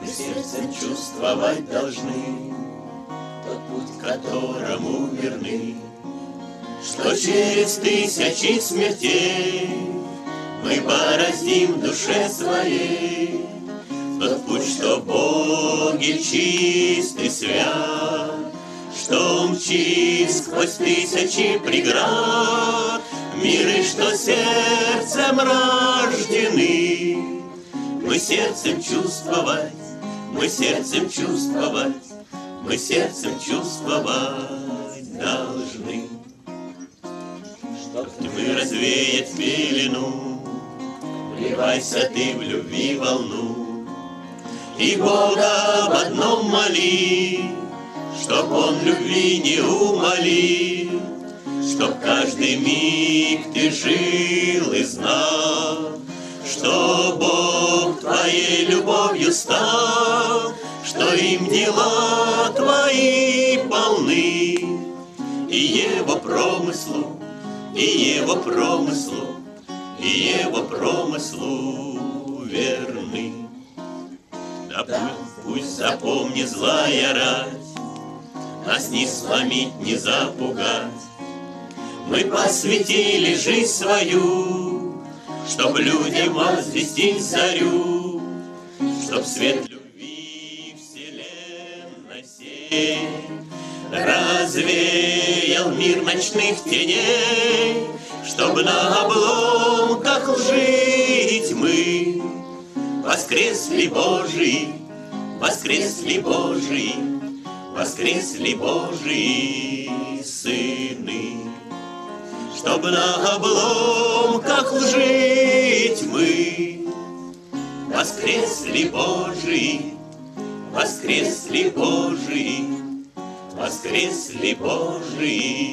сердцем чувствовать должны тот путь, которому верны, что через тысячи смертей мы бороздим в душе своей тот путь, что в Боге чист и свят, что мчит сквозь тысячи преград миры, что сердцем рождены. Мы сердцем чувствовать, мы сердцем чувствовать, мы сердцем чувствовать должны. Чтоб тьмы развеять пелену, вливайся ты в любви волну, и Бога об одном моли, чтоб Он любви не умолил, чтоб каждый миг ты жил и знал, что Бог твоей любовью стал, что им дела твои полны, и Его промыслу, и Его промыслу, и Его промыслу верны. Да пусть запомни злая рать, нас не сломить, не запугать. Мы посвятили жизнь свою, чтоб людям возвестить зарю, чтоб свет любви вселенной сей развеял мир ночных теней, чтоб на обломках лжи и тьмы воскресли Божии, воскресли Божии, воскресли Божии сыны. Чтоб на обломках лжи и тьмы воскресли Божии, воскресли Божии, воскресли Божии